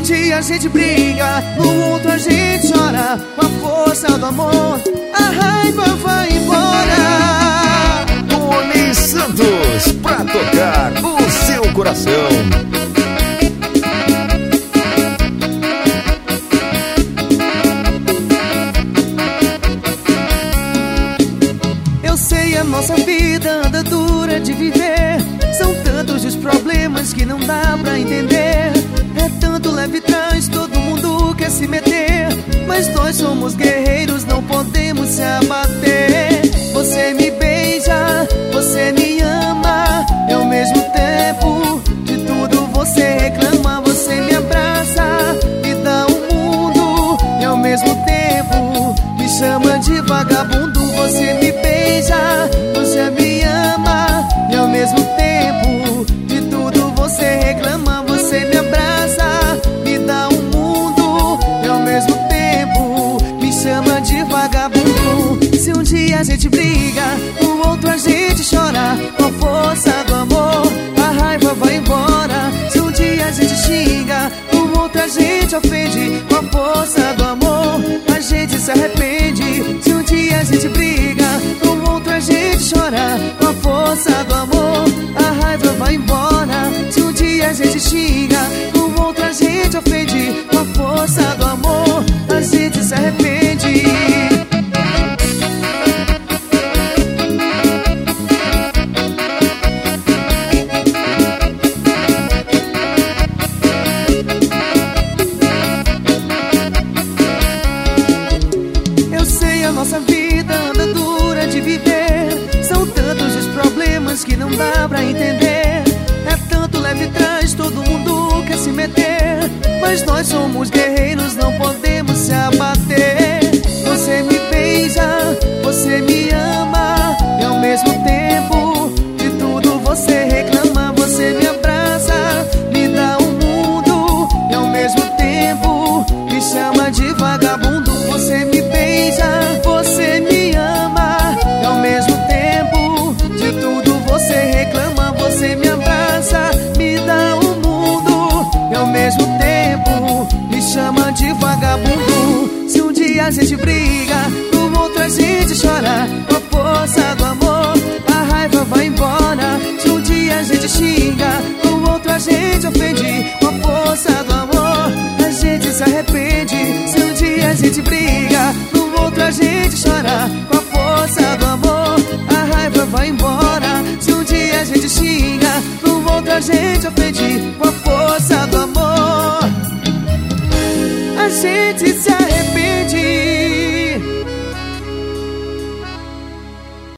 dia a gente briga, no outro a gente chora. Com a força do amor, a raiva vai embora. Tony Santos, pra tocar o seu coração. Eu sei, a nossa vida anda dura de viver. São tantos os problemas que não dá pra entender. É tanto leve e trás, todo mundo quer se meter. Mas nós somos guerreiros, não podemos se abater. Você me beija, você me ama, e ao mesmo tempo de tudo você reclama. Você me abraça, me dá um mundo, e ao mesmo tempo me chama de vagabundo. Você me beija, você me ama, e ao mesmo tempo de tudo você reclama. Você me abraça, me dá um mundo, e ao mesmo tempo me chama de vagabundo. Se um dia a gente briga, no outro a gente chora. Com a força do amor, a raiva vai embora. Se um dia a gente xinga, no outro a gente ofende. Com a força do amor, a gente se arrepende. Se um dia a gente briga, no outro a gente chora. Com a força do amor, a raiva vai embora. Se um dia a gente xinga, no outro a gente ofende. Com a força do amor, a gente se arrepende. Nossa vida anda dura de viver. São tantos os problemas que não dá pra entender. É tanto leve e trás, todo mundo quer se meter. Mas nós somos guerreiros, não podemos se abater. Você me beija, você me ama, e ao mesmo tempo de tudo você reclama. Você me abraça, me dá um mundo, e ao mesmo tempo me chama de vagabundo. Você me beija, você me ama, e ao mesmo tempo de tudo você reclama. Você me abraça, me dá um mundo, e ao mesmo tempo me chama de vagabundo. Se um dia a gente briga, no outro a gente chora. Com a força do amor, a raiva vai embora. Se um dia a gente xinga, no outro a gente ofende. Com a força do amor, a gente se arrepende. Se um dia a gente briga, no outro a gente chora. Com a força do amor, a raiva vai embora. Se um dia a gente xinga, no outro a gente ofende. Com a força do amor, a gente se arrepende.